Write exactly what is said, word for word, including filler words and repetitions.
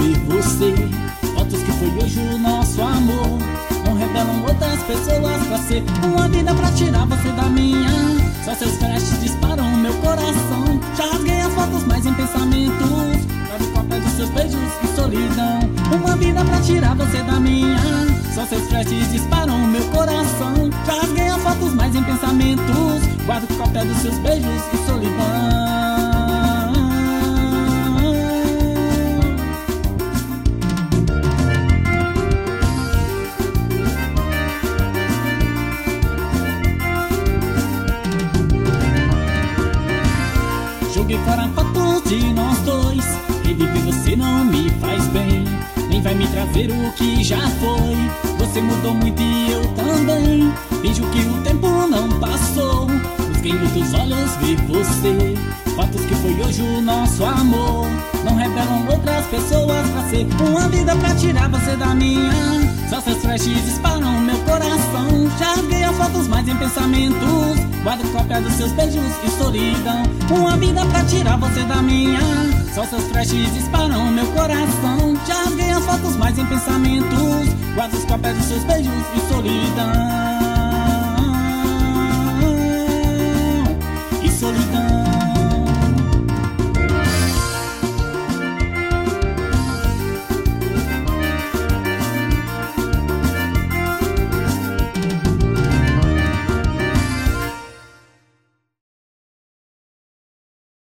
ver você. Fotos que foi hoje o nosso amor não revelam outras pessoas pra ser uma vida pra tirar você da minha. Só seus flashes disparam o meu coração. Já rasguei as fotos, mas em pensamentos guardo cópia dos seus beijos e solidão. Uma vida pra tirar você da minha. Só seus flashes disparam o meu coração. Já rasguei as fotos, mas em pensamentos guardo cópia dos seus beijos e solidão. Joguei fora fotos de nós dois. Reviver você não me faz bem, nem vai me trazer o que já foi. Você mudou muito e eu também. Finjo que o tempo não passou. Busquei nos teus olhos ver você. Fotos que foi hoje o nosso amor não revelam outras pessoas pra ser uma vida pra tirar você da minha. Só seus flashes disparam meu coração. Já rasguei as fotos, mas em pensamentos guardo cópia dos seus beijos e solidão. Uma vida pra tirar você da minha. Só seus flashes disparam meu coração. Já rasguei as fotos, mas em pensamentos guardo as cópias dos seus beijos e solidão.